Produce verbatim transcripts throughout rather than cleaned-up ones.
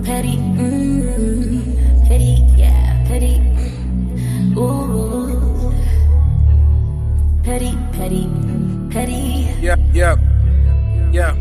petty, mm, petty, yeah, petty, ooh, petty, petty, petty. Yeah, yeah, yeah.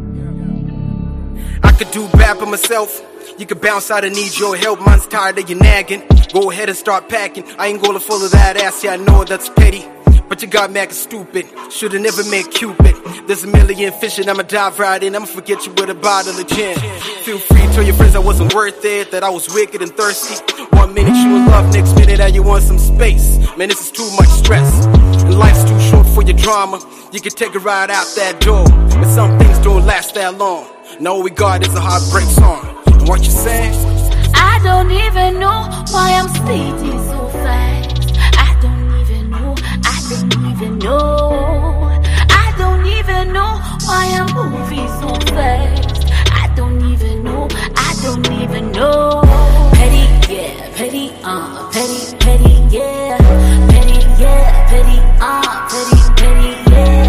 I could do bad by myself. You could bounce out and need your help. Mine's tired of you nagging. Go ahead and start packing. I ain't gonna full of that ass. Yeah, I know that's petty, but you got me acting stupid. Should've never met Cupid. There's a million fish and I'ma dive right in. I'ma forget you with a bottle of gin. Feel free to tell your friends I wasn't worth it, that I was wicked and thirsty. One minute you in love, next minute now you want some space. Man, this is too much stress, and life's too short for your drama. You can take a ride out that door, but some things don't last that long. Know we got is a heartbreak song. And what you saying? I don't even know why I'm speeding so fast. I don't even know, I don't even know. I don't even know why I'm moving so fast. I don't even know, I don't even know. Petty, yeah, petty, uh, petty, petty, yeah. Petty, yeah, petty, uh, petty, petty,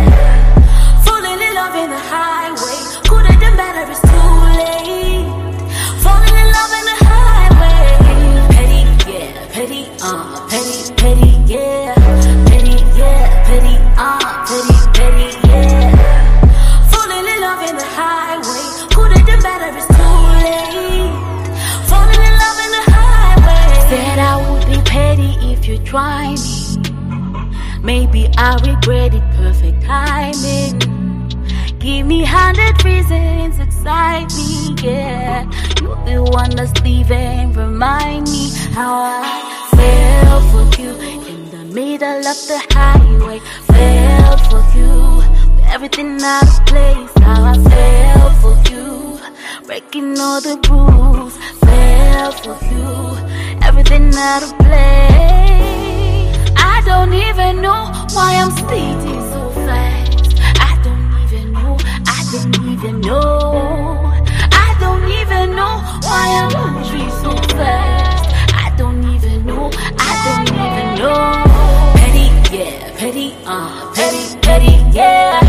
yeah. Falling in love in the highway. Could have done better, it's too late. Falling in love in the highway. Petty, yeah, petty, uh, petty, petty, yeah. Petty, yeah, petty, uh, petty, petty, yeah. Falling in love in the highway. Could have done better, it's too late. Falling in love in the highway. Said I would be petty if you try me. Maybe I regret it, perfect timing. Give me hundred reasons, excite me, yeah. You're the one that's leaving, remind me how I fell for you in the middle of the highway. Fell for you, everything out of place. How I fell for you, breaking all the rules. Fell for you, everything out of place. I don't even know why I'm speeding so fast. I don't even know, I don't even know. I don't even know why I'm moving so fast. I don't even know, I don't even know. Petty, yeah, petty, uh, petty, petty, yeah.